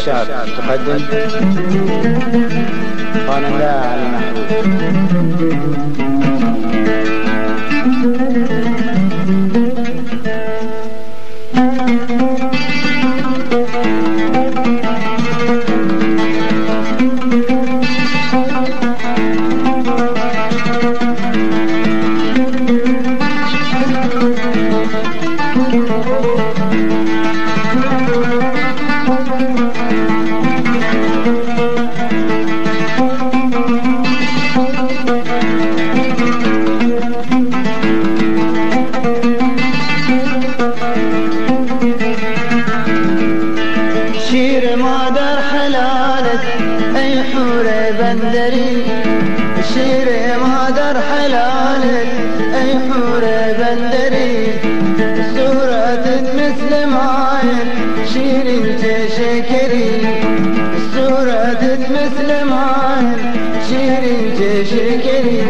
الشعب تقدم خواننده علي محمود. شیر مادر حلالت ای حور بندری، شیر مادر حلالت ای حور بندری، صورتت مثل ماين شیرین شکری، صورتت مثل ماين شیرین شکری.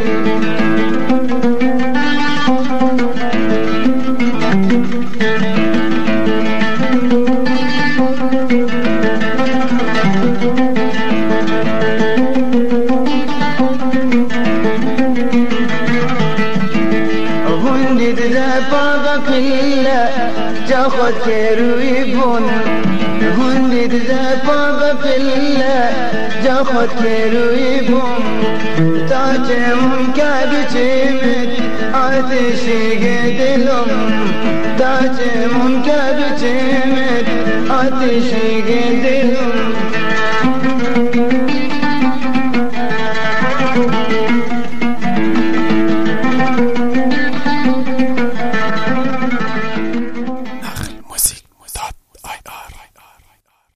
هندي دفاق كله تاخد كيرويبون، هندي دفاق كله تاخد كيرويبون، تاجم كابتشمت عتشي قدلهم، تاجم كابتشمت عتشي قدلهم.